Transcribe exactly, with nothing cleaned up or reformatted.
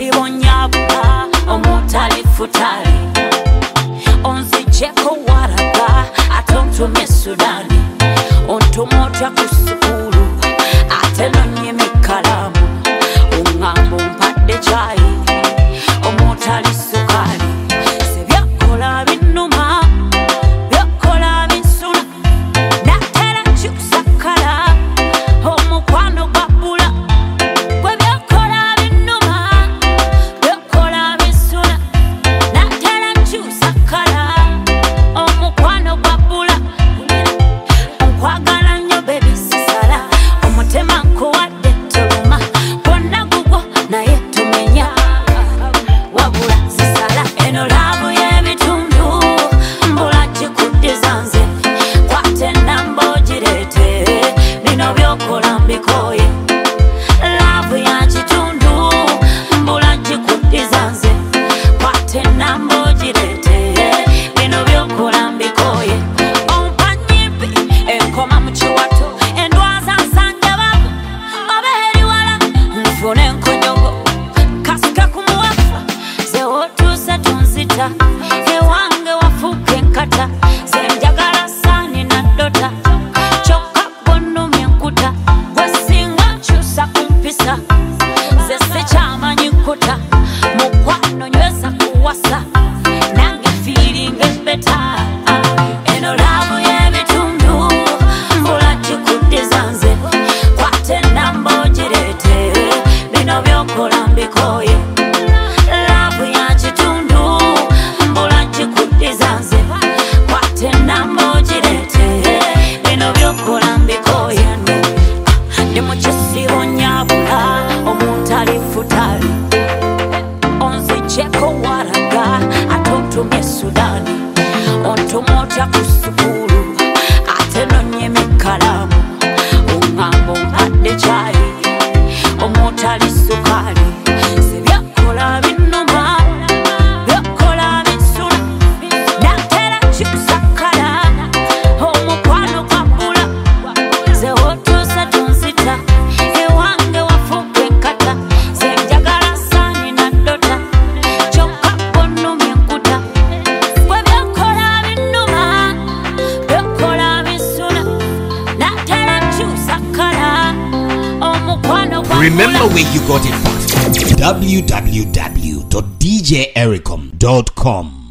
chisibo nyabula omutali futali onzi cheko waraga atontume Sudani ontumota kusukulu atenonye mikalamu ungambo mpadde chai omutali sukali sebyakola binuma byakola binsula natera chusakala omukwano gwabula gwe byakola binuma byakola binsula natera chusakala omukwano gwabula nkwagala nnyo baby sisala omutema nkuwadde toluma bonna gugwo naye tumenya wabula sisala eno laavu y'ebitundu mbula gikuddiza nze kwate namba ogireete bino byokola mbikoye laavu ya kitundu mbula gikuddiza nze kwate namba ogireete bino byokola mbikoye ompanyimpi enkoma mu kiwato endwaza nsanja babu obeeri wala nfune enkonyogo kasika ku muwafu ze wotuuse tunzita ewange wafuuka enkata ze njagala saani naddota kyokka ggonnumya enkuta gwe singa nkyusa ku mpisa ze sikyamanyi nkuta mukwano nyweza kuwasa nange fiiringa embeta eno laavu y'ebitundu mbula gikuddiza nze kwate namba ogireete bino byokola mbikoye laavu ya kitundu mbula gikuddiza nze kwate namba ogireete bino byokola mbikoye ndi mu kisibo nyabula omutali futali onzigyeko waraga atontumye Sudani ontumotya ku sukulu atenonye mikalamu ungambo mpadde chai omutali sukali sebyakola binuma byakola binsula natera kikusakala omukwano gwabula ze wotuuse tunzita ewange wafuuka enkata ze njagala saani naddota kyokka ggonnumya enkuta gwe byakola binuma byakola binsula natera kikusakala omukwano gwabula. Remember where you got it from. w w w dot d j ericom dot com